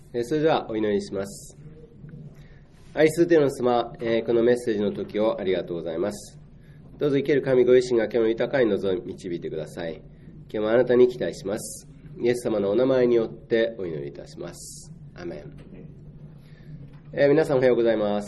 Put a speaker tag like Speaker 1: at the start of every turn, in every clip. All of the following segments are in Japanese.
Speaker 1: それではお祈りします。愛する天の様、このメッセージの時をありがとうございます。どうぞ生ける神ご自身が今日の豊かに望み導いてください。今日もあなたに期待します。イエス様のお名前によってお祈りいたします。アメン。皆さんおはようございます。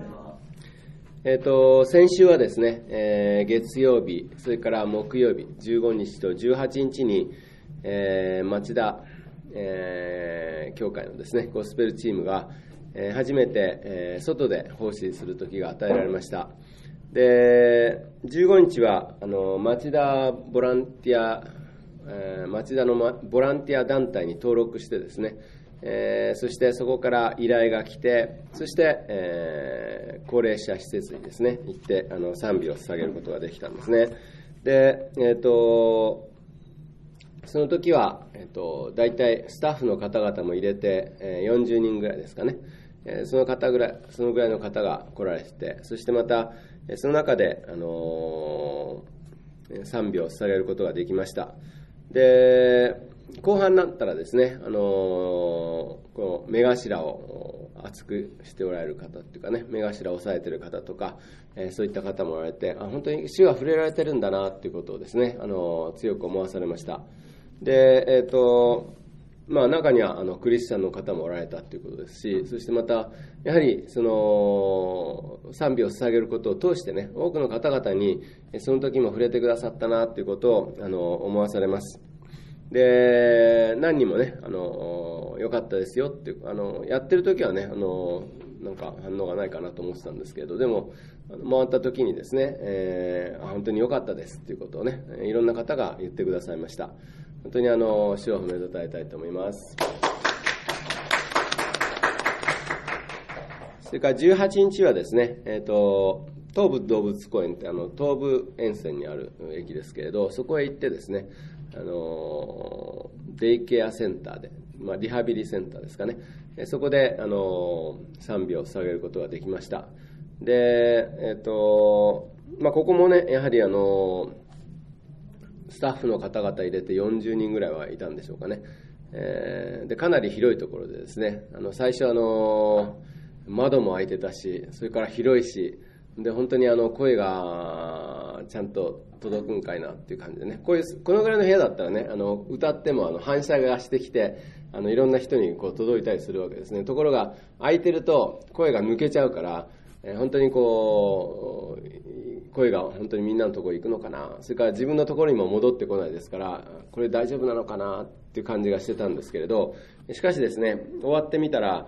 Speaker 1: 先週はですね、月曜日、それから木曜日、15日と18日に、町田、教会のですね、ゴスペルチームが、初めて、外で奉仕する時が与えられました。で、15日は町田ボランティア、町田のボランティア団体に登録してですね、そしてそこから依頼が来て、そして、高齢者施設にですね行って賛美を捧げることができたんですね。で、その時は、だいたいスタッフの方々も入れて、40人ぐらいですかね、そのぐらいの方が来られてて、そしてまたその中で、賛美を捧げることができました。で、後半になったらですね、この目頭を熱くしておられる方っていうかね、目頭を押さえている方とか、そういった方もおられて、本当に主は触れられてるんだなっていうことをですね、強く思わされました。で、中にはクリスチャンの方もおられたということですし、そしてまたやはりその賛美を捧げることを通してね、多くの方々にその時も触れてくださったなということを思わされます。で、何人もね、良かったですよっていう、やってる時はね、なんか反応がないかなと思ってたんですけれど、でも回った時にですね、本当に良かったですっていうことをね、いろんな方が言ってくださいました。本当に主を褒めたたえたいと思います。それから18日はですね、東武動物公園って東武沿線にある駅ですけれど、そこへ行ってですね、デイケアセンターで、リハビリセンターですかね、そこで賛美を捧げることができました。で、ここもね、やはりスタッフの方々入れて40人ぐらいはいたんでしょうかね。で、かなり広いところでですね、最初窓も開いてたし、それから広いし、で本当に声がちゃんと届くんかいなっていう感じでね、このぐらいの部屋だったらね、歌っても反射がしてきていろんな人に届いたりするわけですね。ところが開いてると声が抜けちゃうから、本当に声が本当にみんなのところに行くのかな、それから自分のところにも戻ってこないですから、これ大丈夫なのかなっていう感じがしてたんですけれど、しかしですね、終わってみたら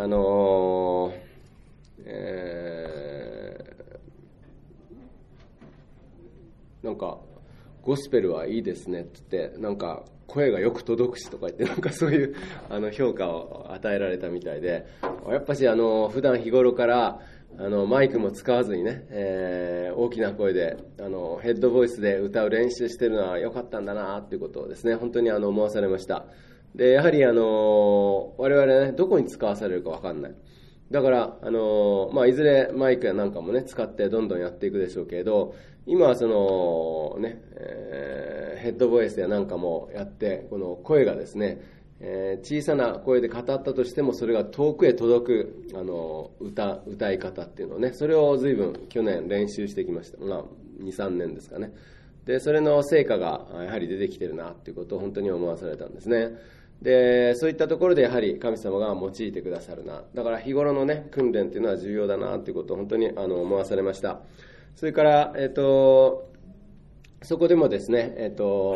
Speaker 1: なんかゴスペルはいいですねって言って、なんか声がよく届くしとか言って、なんかそういう評価を与えられたみたいで、やっぱし普段日頃からマイクも使わずにね、大きな声でヘッドボイスで歌う練習してるのは良かったんだなっていうことをですね、本当に思わされました。で、やはり我々ね、どこに使わされるか分かんない。だからいずれマイクやなんかもね使ってどんどんやっていくでしょうけれど、今はそのね、ヘッドボイスやなんかもやって、この声がですね、小さな声で語ったとしてもそれが遠くへ届く歌い方っていうのをね、それを随分去年練習してきました。2、3年ですかね。で、それの成果がやはり出てきてるなっていうことを本当に思わされたんですね。で、そういったところでやはり神様が用いてくださるな。だから日頃のね、訓練っていうのは重要だなっていうことを本当に思わされました。それから、そこでもですね、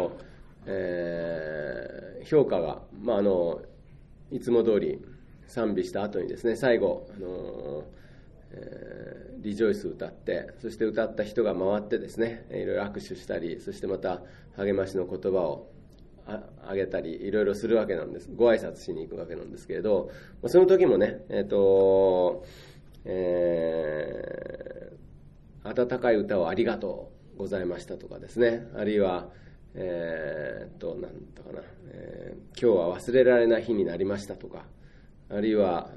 Speaker 1: 評価が、いつも通り賛美した後にですね、最後、リジョイス歌って、そして歌った人が回ってですね、いろいろ握手したり、そしてまた励ましの言葉をあげたり、いろいろするわけなんです。ご挨拶しに行くわけなんですけれど、その時もね、温かい歌をありがとうございましたとかですね、あるいはなんだかな、今日は忘れられない日になりましたとか、あるいは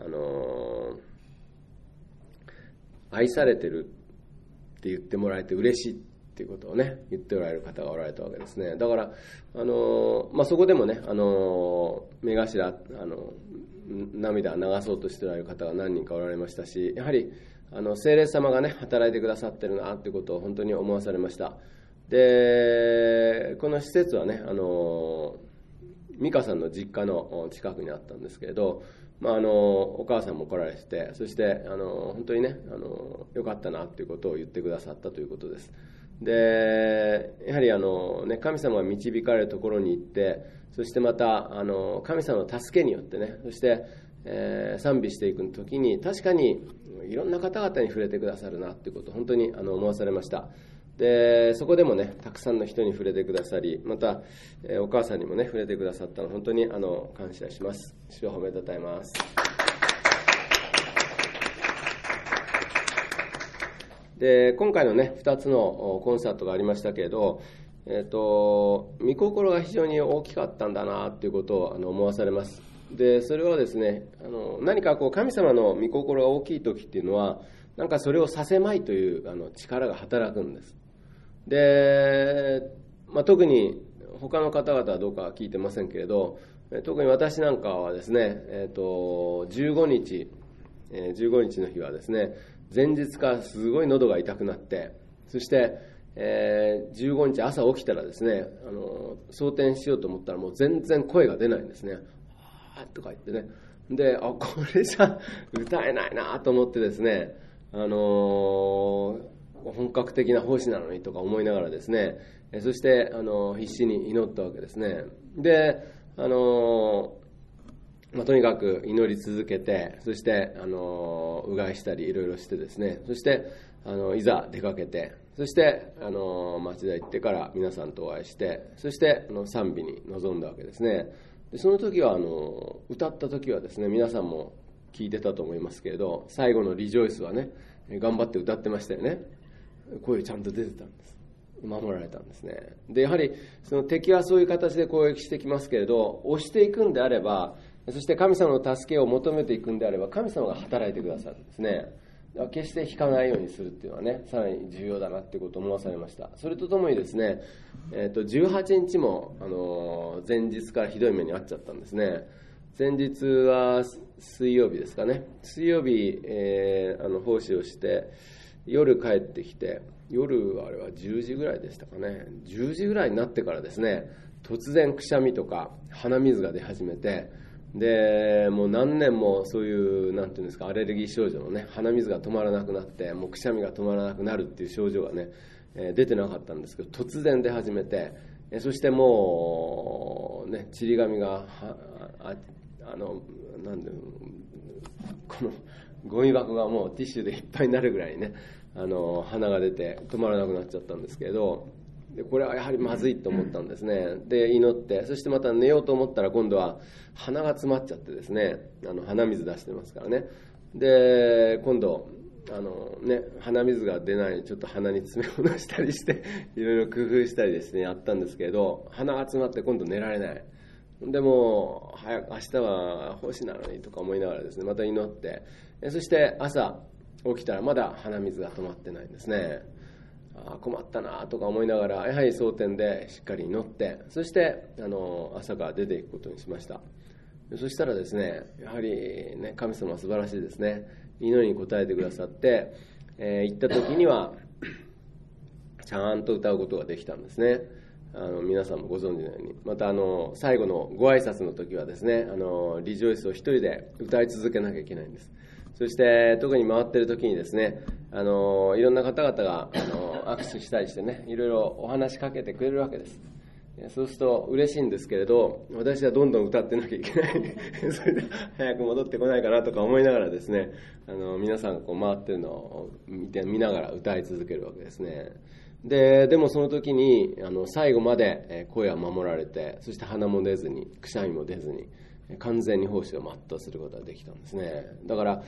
Speaker 1: 愛されてるって言ってもらえて嬉しいっていうことをね言っておられる方がおられたわけですね。だからそこでもね目頭涙を流そうとしておられる方が何人かおられましたし、やはり聖霊様がね働いてくださってるなということを本当に思わされました。でこの施設はね美香さんの実家の近くにあったんですけれど、お母さんも来られて、そして本当にねよかったなということを言ってくださったということです。でやはり神様が導かれるところに行って、そしてまた神様の助けによってね、そして、賛美していくときに確かにいろんな方々に触れてくださるなということを本当に思わされました。でそこでもねたくさんの人に触れてくださり、また、お母さんにもね触れてくださったの本当に感謝します。主を褒めたたえます。で今回のね2つのコンサートがありましたけれど、御心が非常に大きかったんだなということを思わされます。でそれはですね何か神様の御心が大きい時っていうのはなんかそれをさせまいという力が働くんです。で、特に他の方々はどうか聞いてませんけれど、特に私なんかはですね、15日の日はですね、前日からすごい喉が痛くなって、そして、15日朝起きたらですね、装填しようと思ったらもう全然声が出ないんですね。あーとか言ってね。で、これじゃ歌えないなと思ってですね、本格的な奉仕なのにとか思いながらですね、そして必死に祈ったわけですね。でとにかく祈り続けて、そしてうがいしたりいろいろしてですね、そしていざ出かけて、そして町田行ってから皆さんとお会いして、そして賛美に臨んだわけですね。でその時は歌った時はですね、皆さんも聞いてたと思いますけれど、最後のリジョイスはね頑張って歌ってましたよね。声ちゃんと出てたんです。守られたんですね。でやはりその敵はそういう形で攻撃してきますけれど、押していくんであれば、そして神様の助けを求めていくんであれば、神様が働いてくださるんですね。決して引かないようにするっていうのはね、さらに重要だなっていうことを思わされました。それとともにですね、18日も前日からひどい目に遭っちゃったんですね。前日は水曜日ですかね。水曜日、奉仕をして夜帰ってきて、夜あれは10時ぐらいでしたかね。10時ぐらいになってからですね、突然くしゃみとか鼻水が出始めて、でもう何年もそういうなんていうんですか、アレルギー症状のね、鼻水が止まらなくなって、もうくしゃみが止まらなくなるっていう症状がね、出てなかったんですけど、突然出始めて、そしてもうね、ちり紙がなんでこのゴミ箱がもうティッシュでいっぱいになるぐらいね、鼻が出て止まらなくなっちゃったんですけれど、でこれはやはりまずいと思ったんですね。で祈って、そしてまた寝ようと思ったら今度は鼻が詰まっちゃってですね、鼻水出してますからね。で今度鼻水が出ないようにちょっと鼻に詰め物したりしていろいろ工夫したりですねやったんですけれど、鼻が詰まって今度寝られない。でも早く明日は奉仕なのにとか思いながらですね、また祈って、そして朝起きたらまだ鼻水が止まってないんですね。困ったなとか思いながら、やはり蒼天でしっかり祈って、そして朝から出ていくことにしました。そしたらですね、やはりね、神様は素晴らしいですね。祈りに応えてくださって、行った時にはちゃんと歌うことができたんですね。皆さんもご存知のように、また最後のご挨拶の時はですね、リジョイスを一人で歌い続けなきゃいけないんです。そして特に回ってる時にですね、いろんな方々が握手したりしてね、いろいろお話しかけてくれるわけです。そうすると嬉しいんですけれど、私はどんどん歌ってなきゃいけないそれで早く戻ってこないかなとか思いながらですね、皆さんがこう回ってるのを見ながら歌い続けるわけですね。でもその時に最後まで声は守られて、そして鼻も出ずにくしゃみも出ずに完全に奉仕を全うすることができたんですね。だから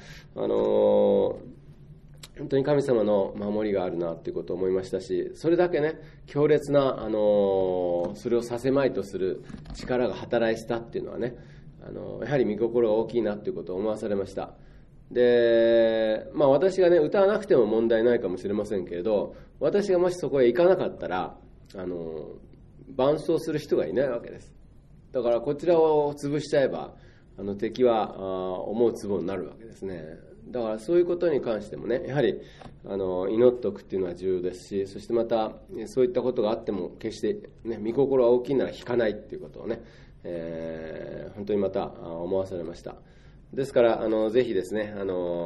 Speaker 1: 本当に神様の守りがあるなということを思いましたし、それだけね強烈なそれをさせまいとする力が働いたっていうのはね、やはり御心が大きいなということを思わされました。で私がね歌わなくても問題ないかもしれませんけれど、私がもしそこへ行かなかったら伴奏する人がいないわけです。だからこちらを潰しちゃえば敵は思う壺になるわけですね。だからそういうことに関してもね、やはり祈っておくっていうのは重要ですし、そしてまたそういったことがあっても決して、ね、御心は大きいなら引かないっていうことをね、本当にまた思わされました。ですからぜひですね、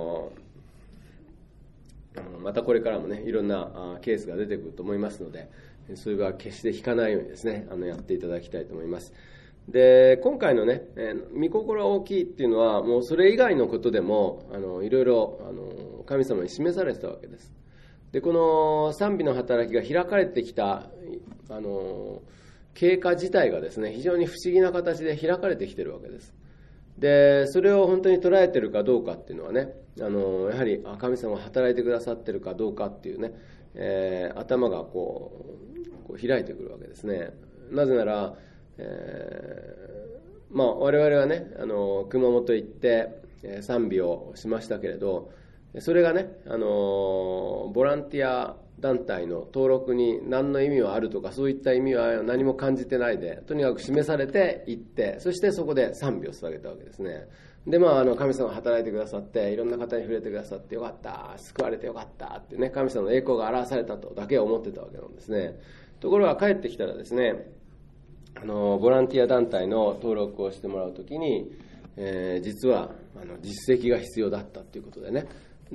Speaker 1: またこれからもね、いろんなケースが出てくると思いますので、それは決して引かないようにですね、やっていただきたいと思います。で、今回のね、御心は大きいっていうのは、もうそれ以外のことでもいろいろ神様に示されてたわけです。で、この賛美の働きが開かれてきた経過自体がですね、非常に不思議な形で開かれてきているわけです。で、それを本当に捉えているかどうかっていうのはね、やはり神様が働いてくださっているかどうかっていうね、頭がこう開いてくるわけですね。なぜなら、我々はね、熊本行って賛美をしましたけれど、それがね、ボランティア団体の登録に何の意味はあるとか、そういった意味は何も感じてないで、とにかく示されていって、そしてそこで賛美を捧げたわけですね。で、神様が働いてくださって、いろんな方に触れてくださってよかった、救われてよかったってね、神様の栄光が表されたとだけ思ってたわけなんですね。ところが帰ってきたらですね、ボランティア団体の登録をしてもらうときに、実は実績が必要だったということでね。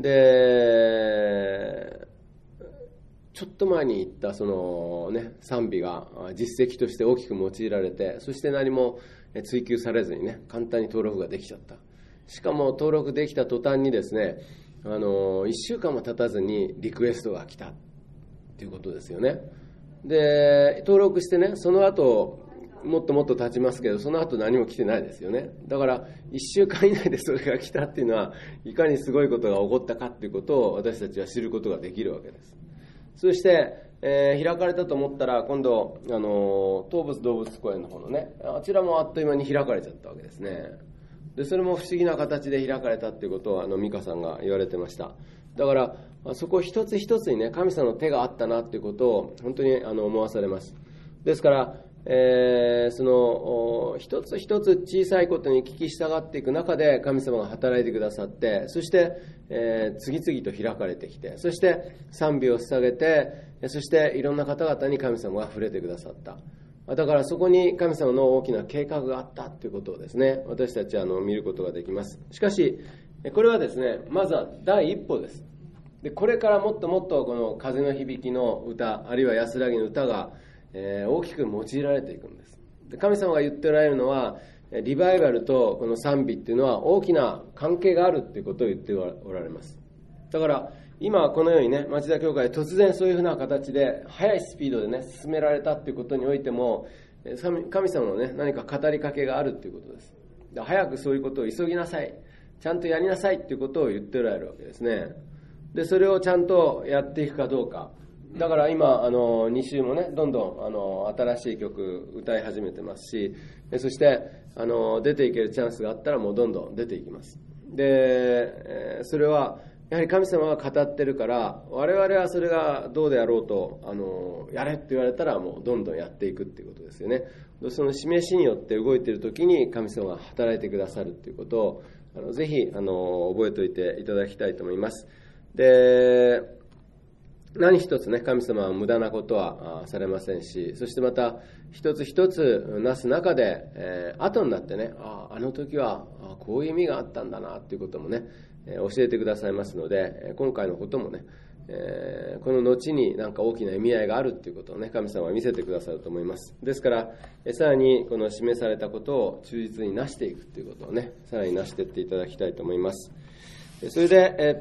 Speaker 1: で、ちょっと前に言った賛美が実績として大きく用いられて、そして何も追求されずにね、簡単に登録ができちゃった。しかも登録できた途端にですね、1週間も経たずにリクエストが来たということですよね。で、登録してね、その後もっともっと経ちますけど、その後何も来てないですよね。だから1週間以内でそれが来たっていうのは、いかにすごいことが起こったかっていうことを私たちは知ることができるわけです。そして、開かれたと思ったら、今度東武動物公園の方のね、あちらもあっという間に開かれちゃったわけですね。で、それも不思議な形で開かれたっていうことを美香さんが言われてました。だからそこ一つ一つにね、神様の手があったなっていうことを本当に思わされます。ですから、その一つ一つ小さいことに聞き従っていく中で神様が働いてくださって、そして、次々と開かれてきて、そして賛美を捧げて、そしていろんな方々に神様が触れてくださった。だからそこに神様の大きな計画があったということをですね、私たちは見ることができます。しかしこれはですね、まずは第一歩です。で、これからもっともっとこの風の響きの歌、あるいは安らぎの歌が大きく用いられていくんです。で、神様が言っておられるのは、リバイバルとこの賛美っていうのは大きな関係があるっていうことを言っておられます。だから今このようにね、町田教会突然そういうふうな形で速いスピードでね進められたっていうことにおいても、神様のね何か語りかけがあるっていうことです。で、早くそういうことを急ぎなさい、ちゃんとやりなさいっていうことを言っておられるわけですね。で、それをちゃんとやっていくかどうか。だから今2週もね、どんどん新しい曲歌い始めてますし、そして出ていけるチャンスがあったらもうどんどん出ていきます。で、それはやはり神様が語ってるから、我々はそれがどうであろうとやれって言われたらもうどんどんやっていくっていうことですよね。その示しによって動いている時に神様が働いてくださるっていうことをぜひ覚えておいていただきたいと思います。で、何一つね、神様は無駄なことはされませんし、そしてまた一つ一つなす中で、後になってね、あの時はこういう意味があったんだなっていうこともね、教えてくださいますので、今回のこともね、この後になんか大きな意味合いがあるっていうことをね、神様は見せてくださると思います。ですから、さらにこの示されたことを忠実になしていくっていうことをね、さらになしていっていただきたいと思います。それで、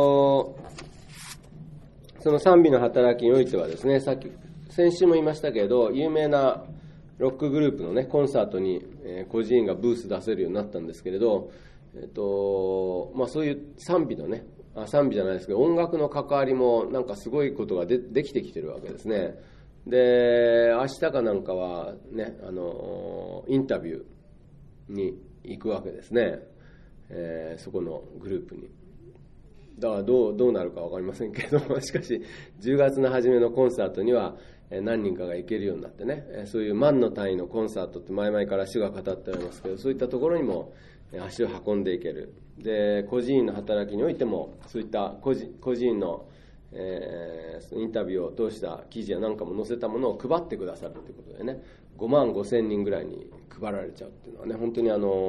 Speaker 1: その賛美の働きにおいてはですね、先週も言いましたけれど、有名なロックグループのね、コンサートに孤児院がブース出せるようになったんですけれど、そういう賛美のね、賛美じゃないですけど、音楽の関わりもなんかすごいことが できてきてるわけですね。で、明日かなんかはね、インタビューに行くわけですね。そこのグループに。だからどうなるか分かりませんけれども、しかし10月の初めのコンサートには何人かが行けるようになってね、そういう万の単位のコンサートって前々から主が語っておりますけど、そういったところにも足を運んでいける。で、孤児院の働きにおいても、そういった孤児院の、インタビューを通した記事やなんかも載せたものを配ってくださるということでね、5万5千人ぐらいに配られちゃうっていうのはね、本当に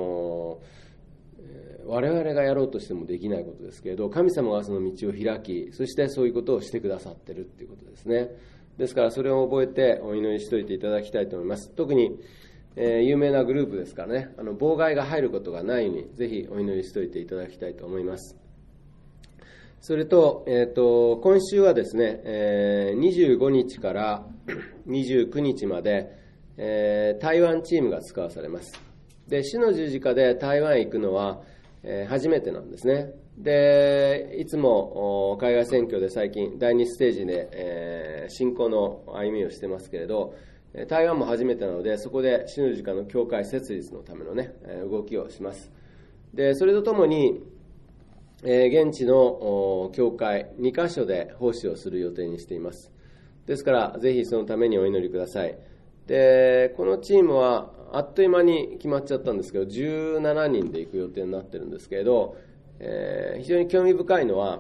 Speaker 1: 我々がやろうとしてもできないことですけれど、神様がその道を開き、そしてそういうことをしてくださっているということですね。ですからそれを覚えてお祈りしておいていただきたいと思います。特に、有名なグループですからね、妨害が入ることがないようにぜひお祈りしておいていただきたいと思います。それと、今週はですね、25日から29日まで、台湾チームが使わされます。で、主の十字架で台湾へ行くのは、初めてなんですね。で、いつも海外選挙で最近第2ステージで、信仰の歩みをしてますけれど、台湾も初めてなので、そこで主の十字架の教会設立のためのね、動きをします。で、それとともに、現地の教会2カ所で奉仕をする予定にしています。ですからぜひそのためにお祈りください。で、このチームはあっという間に決まっちゃったんですけど、17人で行く予定になってるんですけれど、非常に興味深いのは、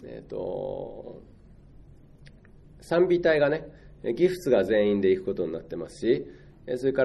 Speaker 1: 賛美隊がね、ギフツが全員で行くことになってますし、それから、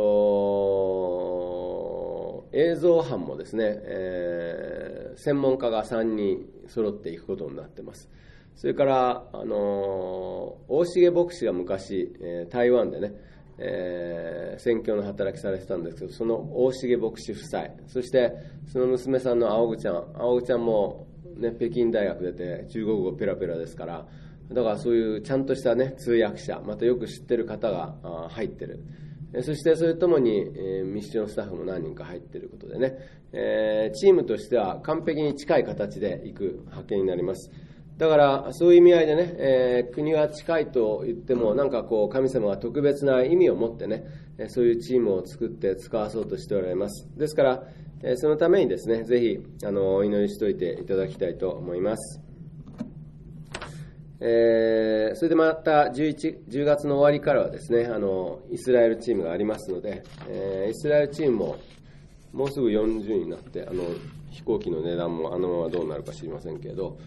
Speaker 1: 映像班もですね、専門家が3人揃っていくことになっています。それから、大重牧師が昔、台湾でね、宣教の働きされてたんですけど、その大重牧師夫妻、そしてその娘さんの青ちゃんも、ね、北京大学出て中国語ペラペラですから、だからそういうちゃんとしたね、通訳者、またよく知ってる方が入ってる。そしてそれともに、ミッションスタッフも何人か入っていることでね、チームとしては完璧に近い形で行く派遣になります。だからそういう意味合いでね、国は近いと言ってもなんかこう神様が特別な意味を持ってね、そういうチームを作って使わそうとしておられます。ですから、そのためにですね、ぜひお祈りしておいていただきたいと思います。それでまた10月の終わりからはですね、イスラエルチームがありますので、イスラエルチームももうすぐ40人になって、飛行機の値段もままどうなるか知りませんけれど、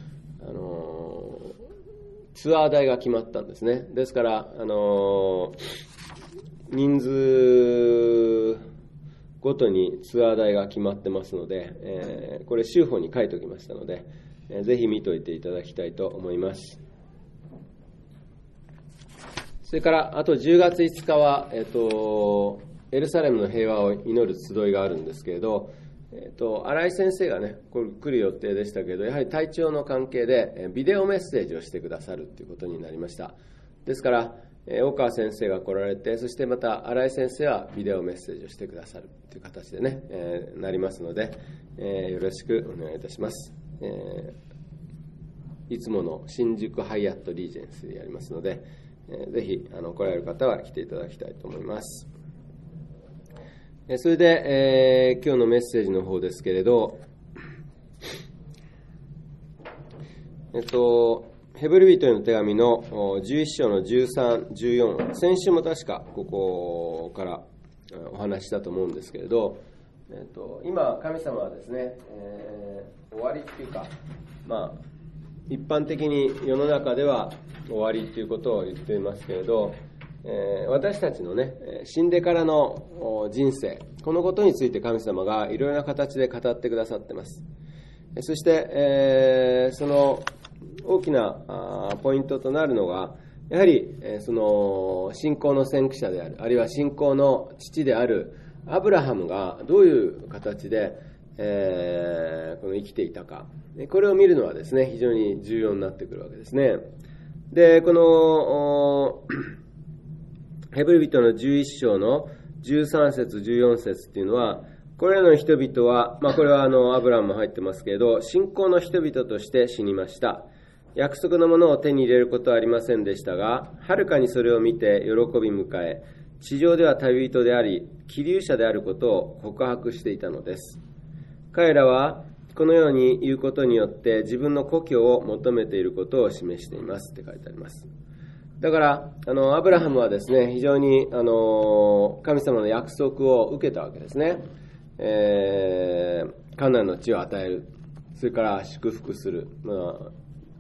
Speaker 1: ツアー代が決まったんですね。ですから、人数ごとにツアー代が決まってますので、これ州法に書いておきましたので、ぜひ見といていただきたいと思います。それからあと10月5日は、エルサレムの平和を祈る集いがあるんですけれど、新井先生がね、これ来る予定でしたけど、やはり体調の関係でビデオメッセージをしてくださるということになりました。ですから、大川先生が来られて、そしてまた新井先生はビデオメッセージをしてくださるという形でね、なりますので、よろしくお願いいたします。いつもの新宿ハイアットリージェンスでやりますので、ぜひ来られる方は来ていただきたいと思います。それで、今日のメッセージの方ですけれど、ヘブル人への手紙の11章の13、14、先週も確かここからお話ししたと思うんですけれど、今神様はですね、終わりっていうか、一般的に世の中では終わりということを言っていますけれど、私たちのね、死んでからの人生、このことについて神様がいろいろな形で語ってくださっています。そして、その大きなポイントとなるのが、やはりその信仰の先駆者である、あるいは信仰の父であるアブラハムがどういう形で、この生きていたか、これを見るのはですね、非常に重要になってくるわけですね。で、このヘブル人の11章の13節14節っていうのは、これらの人々は、これはアブラハムも入ってますけれど、信仰の人々として死にました。約束のものを手に入れることはありませんでしたが、はるかにそれを見て喜び迎え、地上では旅人であり、寄留者であることを告白していたのです。彼らはこのように言うことによって自分の故郷を求めていることを示していますって書いてあります。だからアブラハムはですね、非常に神様の約束を受けたわけですね。 カナンの地を与える、それから祝福する、子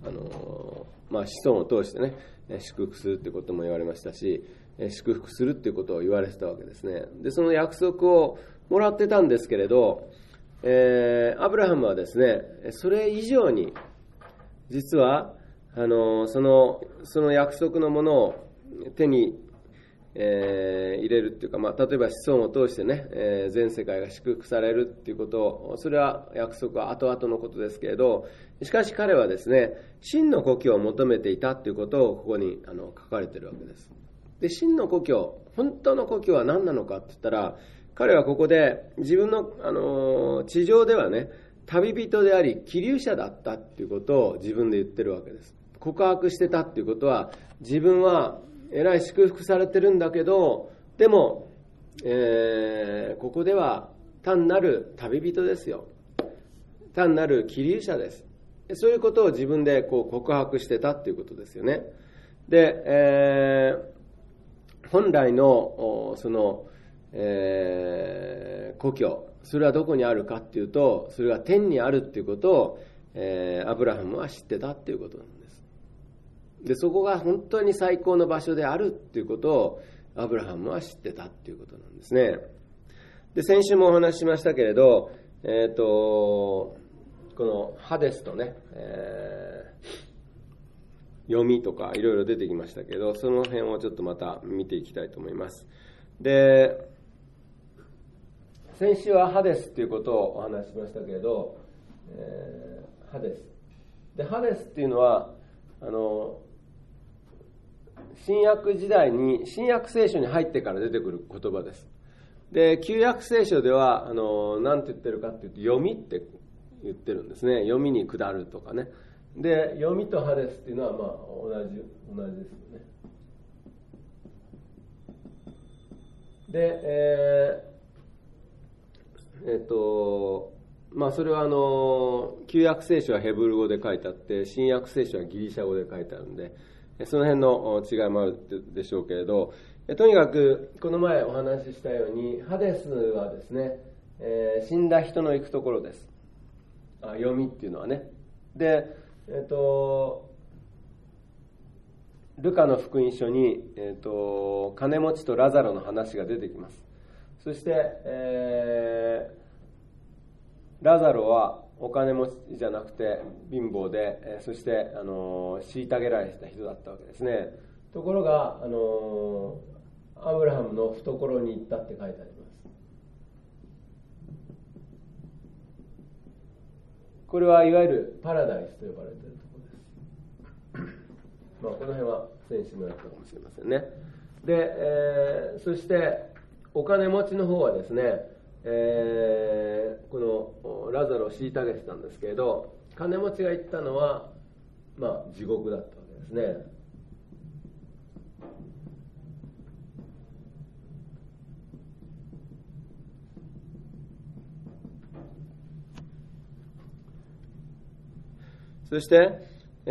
Speaker 1: 孫を通してね、祝福するってことも言われましたし、祝福するっていうことを言われてたわけですね。で、その約束をもらってたんですけれど、アブラハムはですね、それ以上に実はその約束のものを手に、入れるっていうか、例えば子孫を通してね、全世界が祝福されるっていうことを、それは約束は後々のことですけれど、しかし彼はですね、真の故郷を求めていたっていうことをここに書かれているわけです。で、真の故郷、本当の故郷は何なのかって言ったら、彼はここで自分の、地上ではね、旅人であり寄留者だったっていうことを自分で言ってるわけです。告白してたっていうことは、自分はえらい祝福されてるんだけど、でも、ここでは単なる旅人ですよ。単なる寄留者です。そういうことを自分で告白してたっていうことですよね。で、本来のその、故郷、それはどこにあるかっていうと、それは天にあるっていうことを、アブラハムは知ってたっていうことなんです。で、そこが本当に最高の場所であるっていうことをアブラハムは知ってたっていうことなんですね。で、先週もお話ししましたけれど、このハデスとね、読みとかいろいろ出てきましたけど、その辺をちょっとまた見ていきたいと思います。で、先週はハデスということをお話ししましたけれど、ハデス。で、ハデスっていうのは、新約時代に、新約聖書に入ってから出てくる言葉です。で、旧約聖書では、なんて言ってるかっていうと、読みって言ってるんですね。読みに下るとかね。で、読みとハデスっていうのは、同じですよね。で、それは旧約聖書はヘブル語で書いてあって、新約聖書はギリシャ語で書いてあるんで、その辺の違いもあるでしょうけれど、とにかくこの前お話ししたように、ハデスはですね、死んだ人の行くところです。読みっていうのはね。で、ルカの福音書に、金持ちとラザロの話が出てきます。そして、ラザロはお金持ちじゃなくて貧乏で、そして虐げられてた人だったわけですね。ところがアブラハムの懐に行ったって書いてあります。これはいわゆるパラダイスと呼ばれているところです。この辺は先週もやったかもしれませんね。で、そしてお金持ちの方はですね、このラザロを虐げてたんですけれど、金持ちが言ったのは、地獄だったわけですね。そして、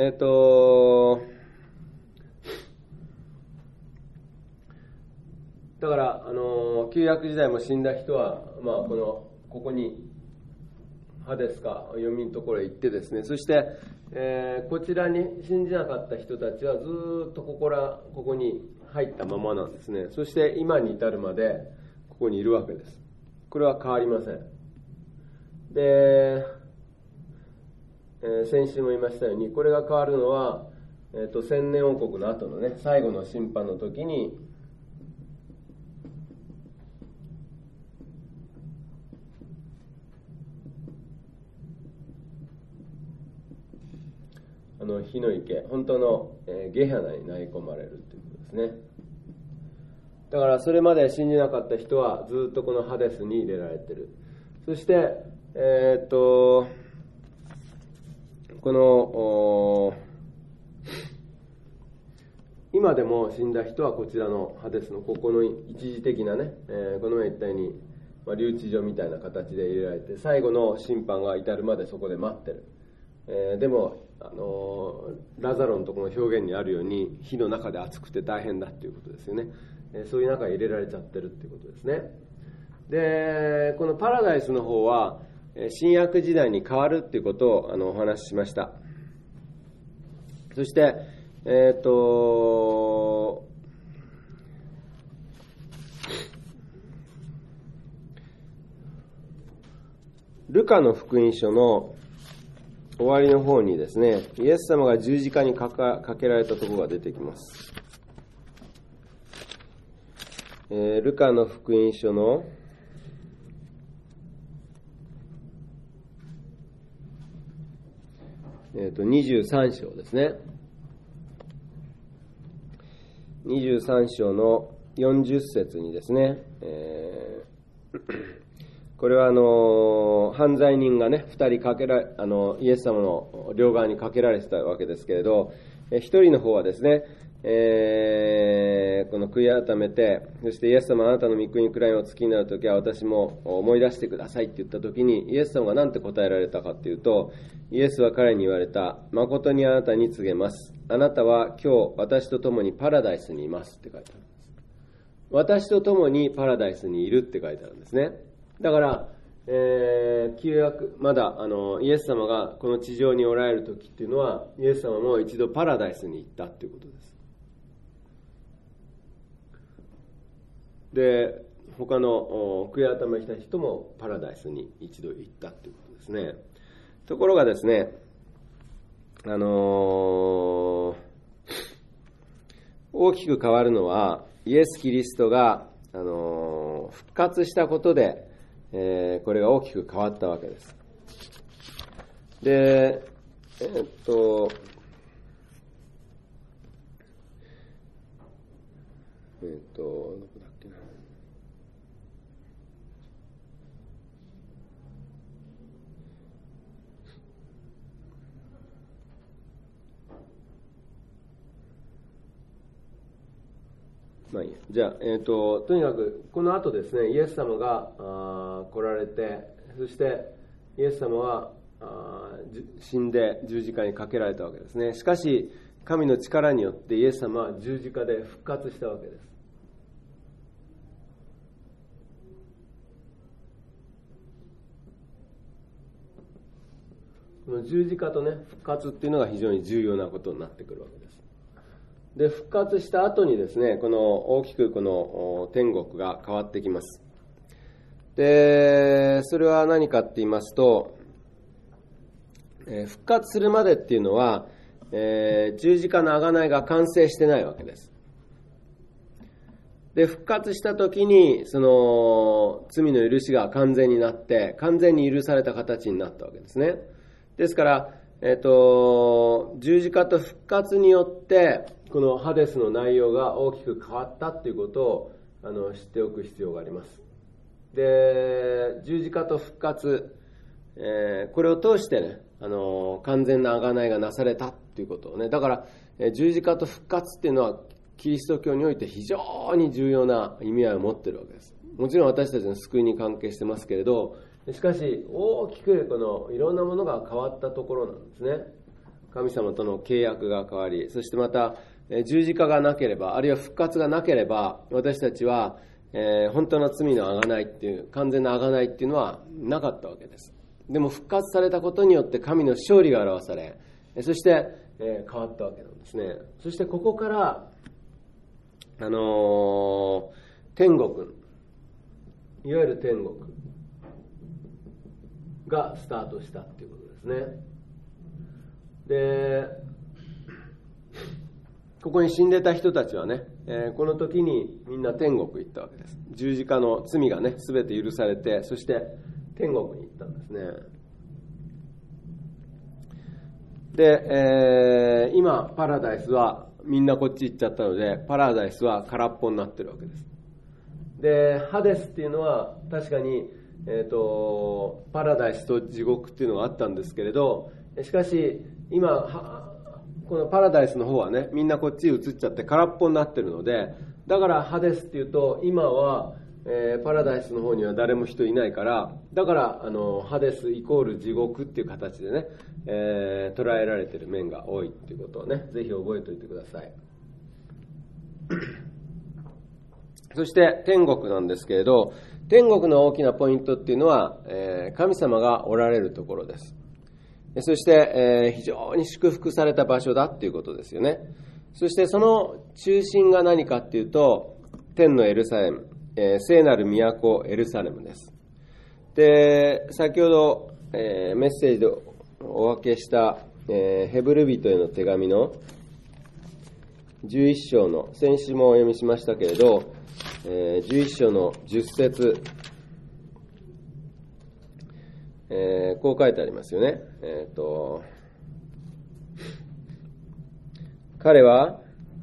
Speaker 1: だから旧約時代も死んだ人は、ここにハデスか読みのところへ行ってですね、そして、こちらに信じなかった人たちはずっとここに入ったままなんですね。そして今に至るまでここにいるわけです。これは変わりません。で、先週も言いましたように、これが変わるのは、千年王国の後のね、最後の審判の時に火の池、本当のゲヘナに投げ込まれるということですね。だからそれまで信じなかった人はずっとこのハデスに入れられている。そしてこの今でも死んだ人はこちらのハデスのここの一時的なね、この前言ったように、留置所みたいな形で入れられて、最後の審判が至るまでそこで待ってる。でもラザロのところの表現にあるように、火の中で暑くて大変だっていうことですよね。そういう中に入れられちゃってるっていうことですね。 で、このパラダイスの方は新約時代に変わるっていうことをお話ししました。そしてルカの福音書の終わりの方にですね、イエス様が十字架にかけられたところが出てきます。ルカの福音書の23章ですね。23章の40節にですね、これは犯罪人がね、2人イエス様の両側にかけられてたわけですけれど、1人の方はですね、この悔い改めて、そしてイエス様あなたの御国くらいを好きになるときは私も思い出してくださいって言ったときに、イエス様が何て答えられたかっていうと、イエスは彼に言われた。誠にあなたに告げます。あなたは今日私と共にパラダイスにいますって書いてあるんです。私と共にパラダイスにいるって書いてあるんですね。だから、旧約、まだイエス様がこの地上におられる時っていうのは、イエス様も一度パラダイスに行ったっていうことです。で、他の悔い改めした人もパラダイスに一度行ったっていうことですね。ところがですね、大きく変わるのは、イエス・キリストが、復活したことで、これが大きく変わったわけです。で、どこだっけな。まあいいや。じゃあ、とにかくこの後ですね、イエス様が来られて、そしてイエス様は死んで十字架にかけられたわけですね。しかし神の力によってイエス様は十字架で復活したわけです。この十字架とね、復活っていうのが非常に重要なことになってくるわけです。で、復活した後にですね、大きくこの天国が変わってきます。で、それは何かって言いますと、復活するまでっていうのは、十字架の贖いが完成してないわけです。で、復活した時に、その罪の許しが完全になって、完全に許された形になったわけですね。ですから、十字架と復活によって、このハデスの内容が大きく変わったということを知っておく必要があります。で、十字架と復活、これを通してね、完全な贖いがなされたということをね、だから、十字架と復活っていうのはキリスト教において非常に重要な意味合いを持っているわけです。もちろん私たちの救いに関係してますけれど、しかし大きくいろんなものが変わったところなんですね。神様との契約が変わり、そしてまた十字架がなければ、あるいは復活がなければ、私たちは、本当の罪の贖いっていう、完全な贖いっていうのはなかったわけです。でも復活されたことによって神の勝利が表され、そして、変わったわけなんですね。そしてここから、天国、いわゆる天国がスタートしたっていうことですね。で、ここに死んでた人たちはね、この時にみんな天国行ったわけです。十字架の罪がね、すべて許されて、そして天国に行ったんですね。で、今パラダイスはみんなこっち行っちゃったので、パラダイスは空っぽになってるわけです。で、ハデスっていうのは確かに、パラダイスと地獄っていうのがあったんですけれど、しかし今このパラダイスの方はね、みんなこっちに移っちゃって空っぽになってるので、だからハデスっていうと今は、パラダイスの方には誰も人いないから、だからハデスイコール地獄っていう形でね、捉えられている面が多いっていうことをね、ぜひ覚えておいてください。そして天国なんですけれど、 天国の大きなポイントっていうのは、神様がおられるところです。そして、非常に祝福された場所だっていうことですよね。そしてその中心が何かっていうと、天のエルサレム、聖なる都エルサレムです。で、先ほど、メッセージでお分けした、ヘブル人への手紙の11章の、先週もお読みしましたけれど、11章の10節、こう書いてありますよね。彼は、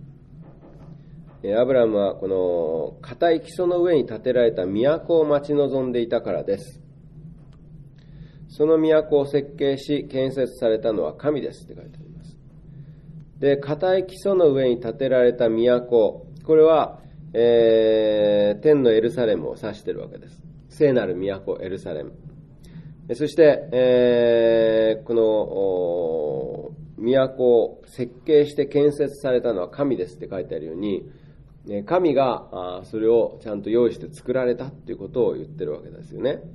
Speaker 1: アブラムはこの固い基礎の上に建てられた都を待ち望んでいたからです。その都を設計し建設されたのは神ですって書いてあります。で、固い基礎の上に建てられた都、これは、天のエルサレムを指しているわけです。聖なる都エルサレム。そして、この都を設計して建設されたのは神ですって書いてあるように、神がそれをちゃんと用意して作られたということを言ってるわけですよね。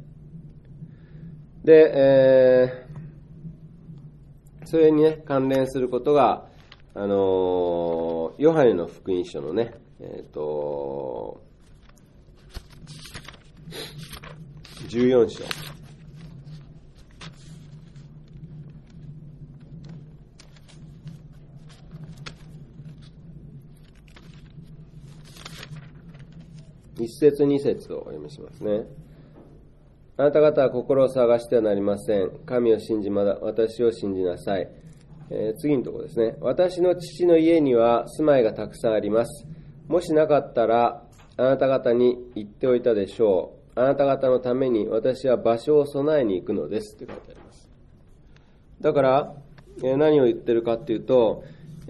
Speaker 1: で、それにね、関連することが、ヨハネの福音書のね、14章。1節2節をお読みしますね。あなた方は心を探してはなりません。神を信じ、まだ私を信じなさい。次のところですね。私の父の家には住まいがたくさんあります。もしなかったらあなた方に言っておいたでしょう。あなた方のために私は場所を備えに行くのですって書いてあります。だから、何を言ってるかっていうと、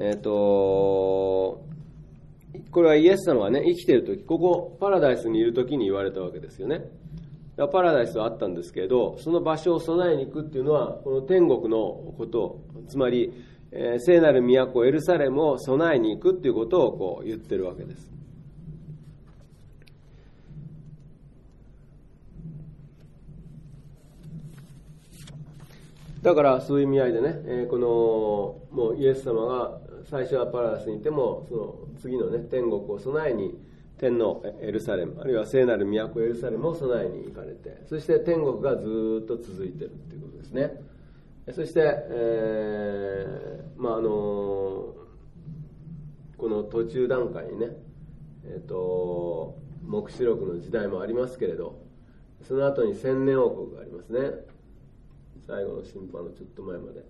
Speaker 1: これはイエス様がね、生きているとき、ここパラダイスにいるときに言われたわけですよね。パラダイスはあったんですけれど、その場所を備えに行くっていうのは、この天国のこと、つまり、聖なる都エルサレムを備えに行くっていうことをこう言ってるわけです。だからそういう意味合いでね、このもうイエス様が最初はパラダイスにいても、その次のね、天国を備えに天のエルサレム、あるいは聖なる都エルサレムを備えに行かれて、そして天国がずっと続いているということですね。そして、この途中段階にね、黙示録の時代もありますけれど、その後に千年王国がありますね。最後の審判のちょっと前まで。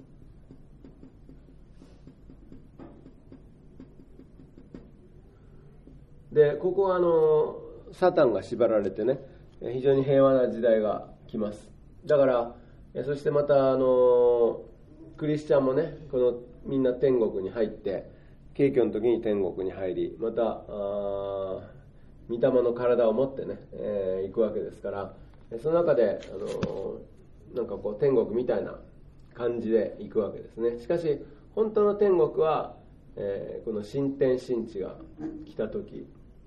Speaker 1: で、ここはサタンが縛られてね、非常に平和な時代が来ます。だから、そしてまたクリスチャンもね、このみんな天国に入って、景挙の時に天国に入り、また御霊の体を持ってね、行くわけですから、その中でなんかこう天国みたいな感じで行くわけですね。しかし本当の天国は、この新天新地が来た時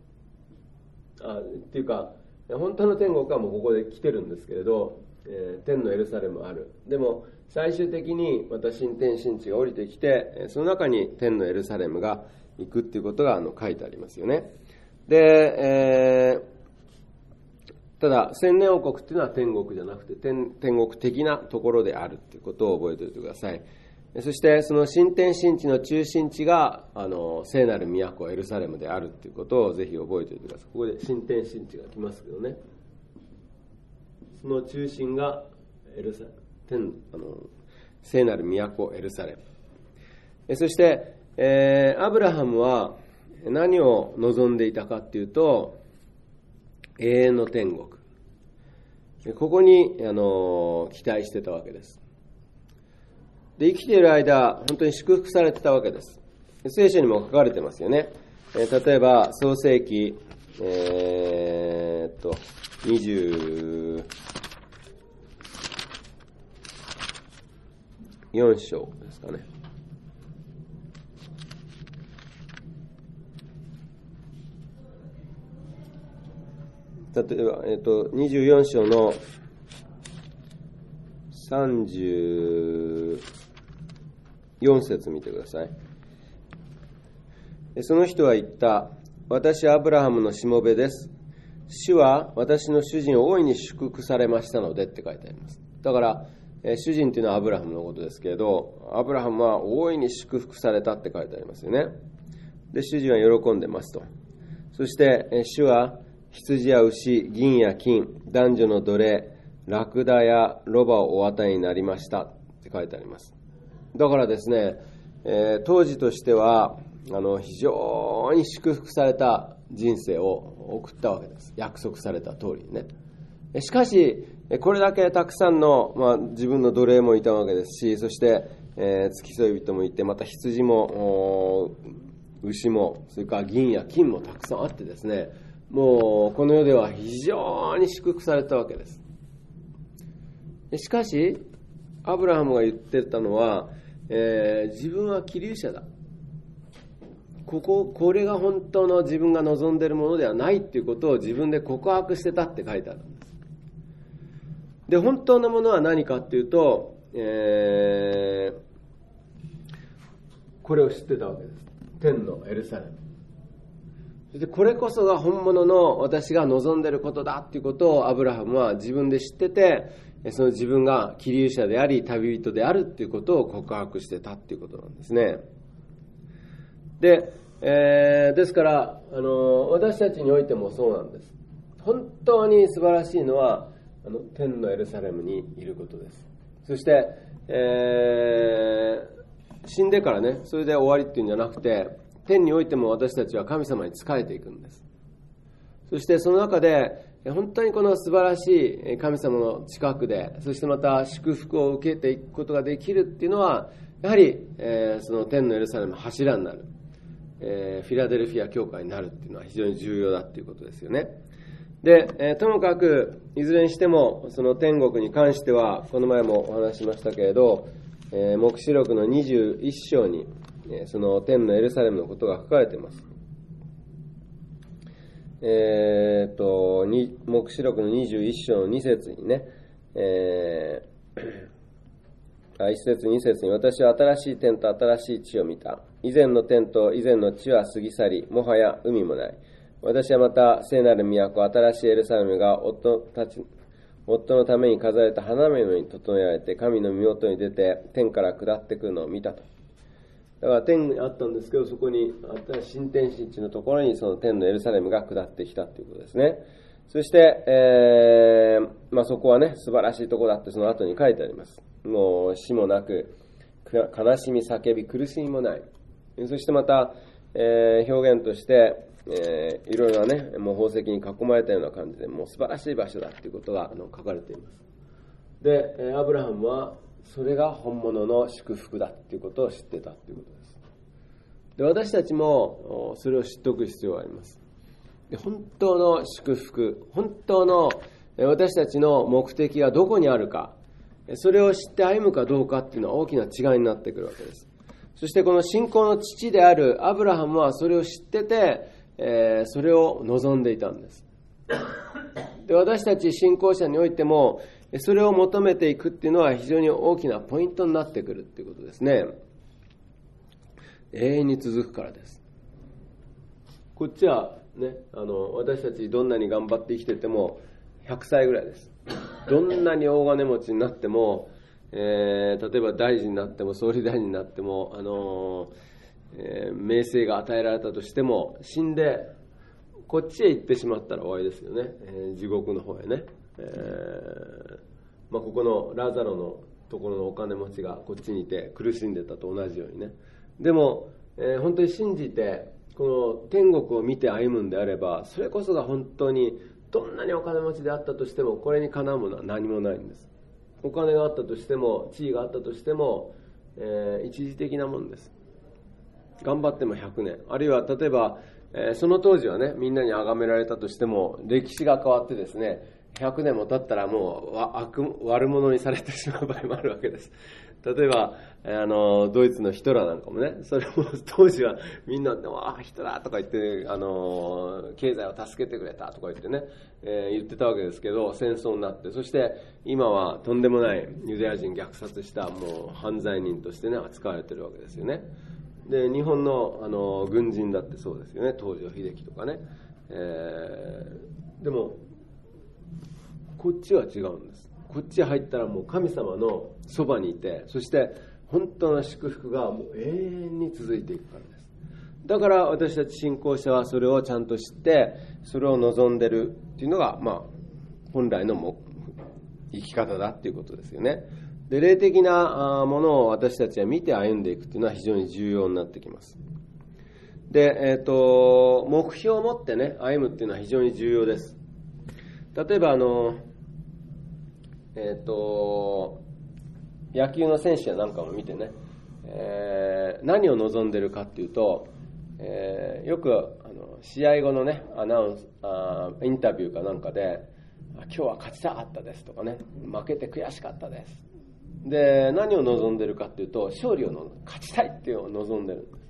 Speaker 1: っていうか、本当の天国はもうここで来てるんですけれど、天のエルサレムある。でも最終的にまた新天新地が降りてきて、その中に天のエルサレムが行くっていうことが書いてありますよね。で、ただ千年王国っていうのは天国じゃなくて天国的なところであるっていうことを覚えておいてください。そしてその新天新地の中心地が聖なる都エルサレムであるっていうことをぜひ覚えておいてください。ここで新天新地が来ますけどね、その中心が聖なる都エルサレム。そして、アブラハムは何を望んでいたかっていうと、永遠の天国、ここに期待してたわけです。で、生きている間本当に祝福されてたわけです。聖書にも書かれてますよね。例えば創世記24章ですかね。 例えば、24章の34節見てください。その人は言った。私はアブラハムのしもべです。主は私の主人を大いに祝福されましたのでって書いてあります。だから、主人というのはアブラハムのことですけれど、アブラハムは大いに祝福されたって書いてありますよね。で、主人は喜んでますと。そして、主は羊や牛、銀や金、男女の奴隷、ラクダやロバをお与えになりましたって書いてあります。だからですね、当時としては非常に祝福された人生を送ったわけです。約束された通りにね。しかしこれだけたくさんの、自分の奴隷もいたわけですし、そして、付き添い人もいて、また羊も牛も、それから銀や金もたくさんあってですね、もうこの世では非常に祝福されたわけです。しかしアブラハムが言ってたのは、自分は希留者だ、これが本当の自分が望んでいるものではないっていうことを自分で告白してたって書いてあるんです。で、本当のものは何かっていうと、これを知ってたわけです。天のエルサレム。そしてこれこそが本物の私が望んでいることだっていうことをアブラハムは自分で知ってて、その自分が希留者であり旅人であるっていうことを告白してたっていうことなんですね。で、ですから私たちにおいてもそうなんです。本当に素晴らしいのは天のエルサレムにいることです。そして、死んでからね、それで終わりっていうんじゃなくて、天においても私たちは神様に仕えていくんです。そしてその中で本当にこの素晴らしい神様の近くで、そしてまた祝福を受けていくことができるっていうのは、やはり、その天のエルサレムの柱になる、フィラデルフィア教会になるっていうのは非常に重要だっていうことですよね。で、ともかくいずれにしてもその天国に関しては、この前もお話ししましたけれど、黙示録の21章にその天のエルサレムのことが書かれています。黙示録の21章の2節にね、1節2節に、私は新しい天と新しい地を見た。以前の天と以前の地は過ぎ去り、もはや海もない。私はまた聖なる都、新しいエルサレムが夫のために飾られた花嫁のように整えられて、神の身元に出て天から下ってくるのを見たと。だから天にあったんですけど、そこにあった新天神地のところにその天のエルサレムが下ってきたということですね。そして、そこはね、素晴らしいところだってその後に書いてあります。もう死もなく、悲しみ、叫び、苦しみもない。そしてまた、表現として、いろいろなね、もう宝石に囲まれたような感じで、もう素晴らしい場所だということが書かれています。で、アブラハムはそれが本物の祝福だということを知ってたということです。で、私たちもそれを知っておく必要があります。で、本当の祝福、本当の私たちの目的がどこにあるか、それを知って歩むかどうかっていうのは大きな違いになってくるわけです。そしてこの信仰の父であるアブラハムはそれを知ってて、それを望んでいたんです。で、私たち信仰者においてもそれを求めていくっていうのは非常に大きなポイントになってくるっていうことですね。永遠に続くからです。こっちはね、私たちどんなに頑張って生きてても100歳ぐらいです。どんなに大金持ちになっても、例えば大臣になっても総理大臣になっても、名声が与えられたとしても、死んでこっちへ行ってしまったら終わりですよね。地獄の方へね。ここのラザロのところのお金持ちがこっちにいて苦しんでたと同じようにね。でも、本当に信じてこの天国を見て歩むんであれば、それこそが本当にどんなにお金持ちであったとしてもこれにかなうものは何もないんです。お金があったとしても地位があったとしても、一時的なものです。頑張っても100年、あるいは例えば、その当時はね、みんなに崇められたとしても歴史が変わってですね、 100年も経ったらもう悪者にされてしまう場合もあるわけです。例えばドイツのヒトラーなんかもね、それも当時はみんなでヒトラーとか言って経済を助けてくれたとか言ってね、言ってたわけですけど、戦争になって、そして今はとんでもないユダヤ人虐殺したもう犯罪人としてね扱われてるわけですよね。で日本の軍人だってそうですよね、東条英機とかね、でもこっちは違うんです。こっち入ったらもう神様のそばにいて、そして本当の祝福がもう永遠に続いていくからです。だから私たち信仰者はそれをちゃんと知って、それを望んでるっていうのが、本来の生き方だっていうことですよね。で、霊的なものを私たちは見て歩んでいくっていうのは非常に重要になってきます。で、目標を持ってね、歩むっていうのは非常に重要です。例えば野球の選手やなんかも見てね、何を望んでるかっていうと、よく試合後のねインタビューかなんかで、今日は勝ちたかったですとかね、負けて悔しかったです。で何を望んでるかっていうと、勝利を勝ちたいっていうのを望んでるんです。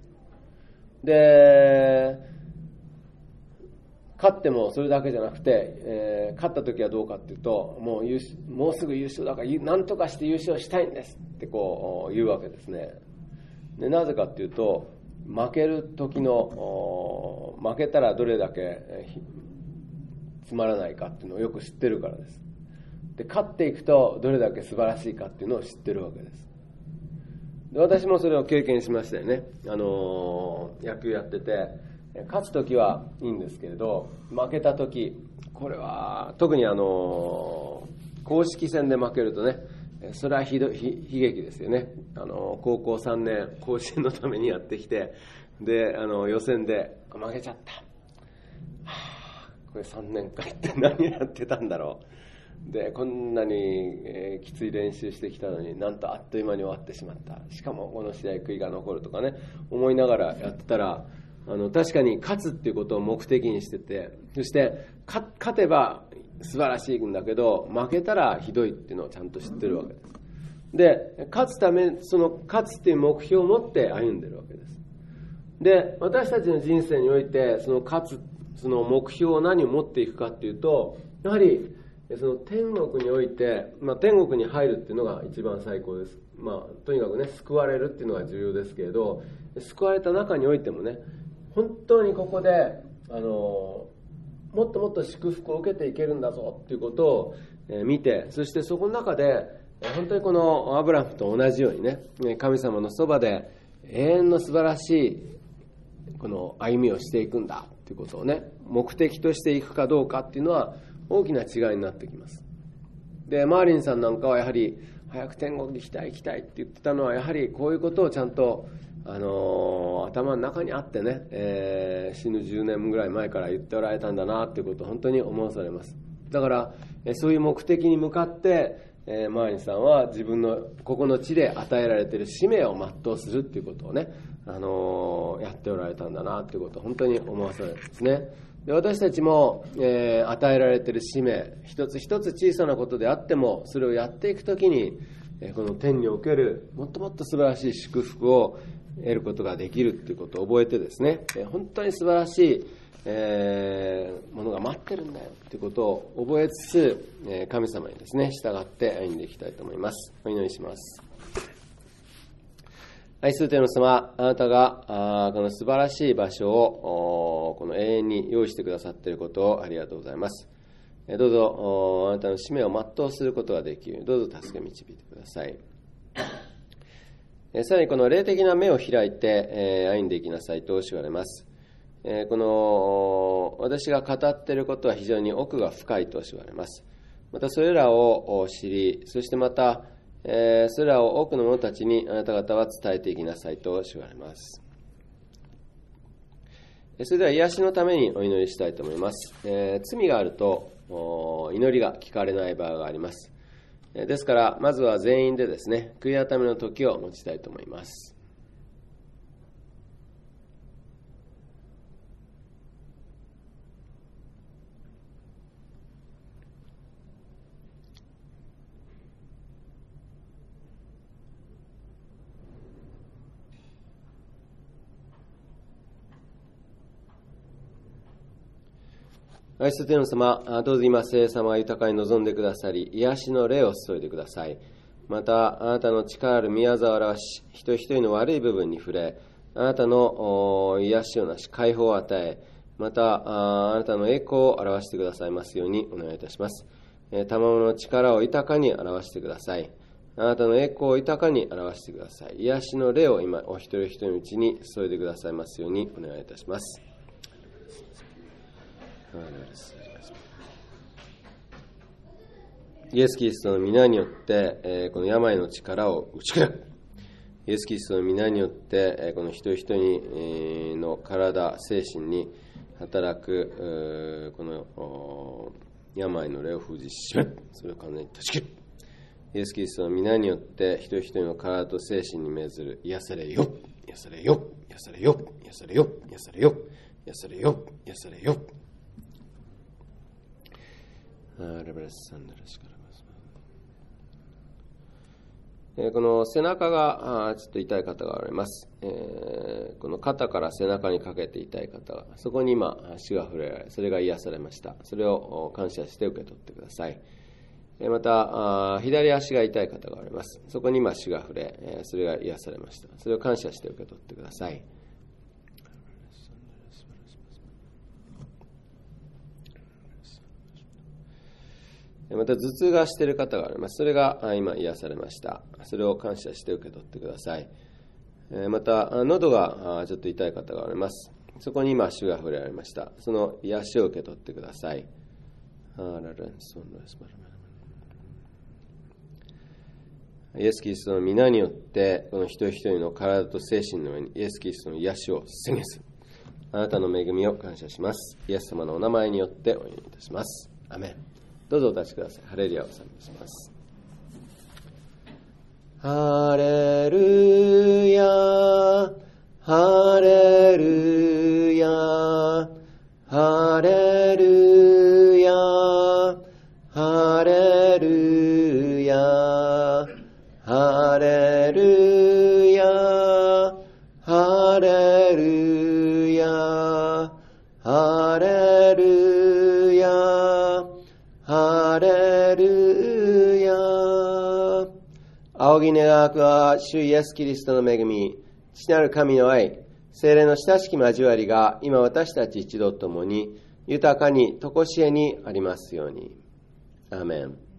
Speaker 1: で勝ってもそれだけじゃなくて、勝った時はどうかっていうと、もうすぐ優勝だから何とかして優勝したいんですってこう言うわけですね。でなぜかっていうと、負ける時の負けたらどれだけつまらないかっていうのをよく知ってるからです。で勝っていくとどれだけ素晴らしいかっていうのを知ってるわけです。で私もそれを経験しましたよね。野球やってて、勝つときはいいんですけれど、負けたとき、これは特に公式戦で負けるとね、それは悲劇ですよね。高校3年甲子園のためにやってきて、で予選で負けちゃった、これ3年間って何やってたんだろう。でこんなに、きつい練習してきたのに、なんとあっという間に終わってしまった。しかもこの試合悔いが残るとかね、思いながらやってたら、確かに勝つっていうことを目的にしてて、そして勝てば素晴らしいんだけど、負けたらひどいっていうのをちゃんと知ってるわけです。で勝つため、その勝つっていう目標を持って歩んでるわけです。で私たちの人生において、その勝つ、その目標を何を持っていくかっていうと、やはりその天国において、天国に入るっていうのが一番最高です。とにかくね、救われるっていうのが重要ですけれど、救われた中においてもね、本当にここでもっともっと祝福を受けていけるんだぞっていうことを見て、そしてそこの中で本当にこのアブラハムと同じようにね、神様のそばで永遠の素晴らしいこの歩みをしていくんだっていうことをね、目的としていくかどうかっていうのは大きな違いになってきます。でマーリンさんなんかはやはり早く天国に行きたいって言ってたのは、やはりこういうことをちゃんと頭の中にあってね、死ぬ10年ぐらい前から言っておられたんだなっていうことを本当に思わされます。だからそういう目的に向かって、マーリンさんは自分のここの地で与えられている使命を全うするっていうことをね、やっておられたんだなっていうことを本当に思わされるんですね。で私たちも、与えられている使命、一つ一つ小さなことであっても、それをやっていくときに、この天におけるもっともっと素晴らしい祝福を得ることができるということを覚えてですね、本当に素晴らしい、ものが待ってるんだよということを覚えつつ、神様にですね従って歩んでいきたいと思います。お祈りします。愛する天の様、あなたがこの素晴らしい場所をこの永遠に用意してくださっていることをありがとうございます。どうぞあなたの使命を全うすることができるように、どうぞ助け導いてください。さらにこの霊的な目を開いて歩んでいきなさいと教えられます。この私が語っていることは非常に奥が深いと教えられます。またそれらを知り、そしてまたそれらを多くの者たちにあなた方は伝えていきなさいと教えられます。それでは癒しのためにお祈りしたいと思います。罪があると祈りが聞かれない場合があります。ですからまずは全員でですね、悔い改めの時を持ちたいと思います。 愛する天の様、どうぞ今、聖様が豊かに望んでくださり、癒しの霊を注いでください。また、あなたの力ある宮沢を表し、一人一人の悪い部分に触れ、あなたの癒しをなし、解放を与え、また、あなたの栄光を表してくださいますようにお願いいたします。賜物の力を豊かに表してください。あなたの栄光を豊かに表してください。癒しの霊を今、お一人一人のうちに注いでくださいますようにお願いいたします。イエス・キリストの皆によって、この病の力を打ち砕く。イエス・キリストの皆によって、この一人一人の体、精神に働く、この病の霊を封じしめる。それを完全に断ち切る。イエス・キリストの皆によって、一人一人の体と精神に命ずる。癒されよ、癒されよ、癒されよ、癒されよ、癒されよ、癒されよ、癒されよ。この背中がちょっと痛い方がおられます。この肩から背中にかけて痛い方が、そこに今主が触れられ、それが癒されました。それを感謝して受け取ってください。また左足が痛い方がおられます。そこに今主が触れ、それが癒されました。それを感謝して受け取ってください。また頭痛がしている方があります。それが今癒されました。それを感謝して受け取ってください。また喉がちょっと痛い方がおられます。そこに今主が触れられました。その癒しを受け取ってください。イエス・キリストの皆によってこの一人一人の体と精神の上にイエス・キリストの癒しを宣言する。あなたの恵みを感謝します。イエス様のお名前によってお祈りいたします。アメン。どうぞお立ちください。ハレルヤを賛美します。ハレルヤ、ハレルヤ、ハレルヤ、ハレルヤ、ハレルヤ、ハレルヤ、ハレルヤ、ハレルヤ。仰ぎ願くは主イエスキリストの恵み、父なる神の愛、聖霊の親しき交わりが今私たち一同ともに豊かに常しえにありますように。アーメン。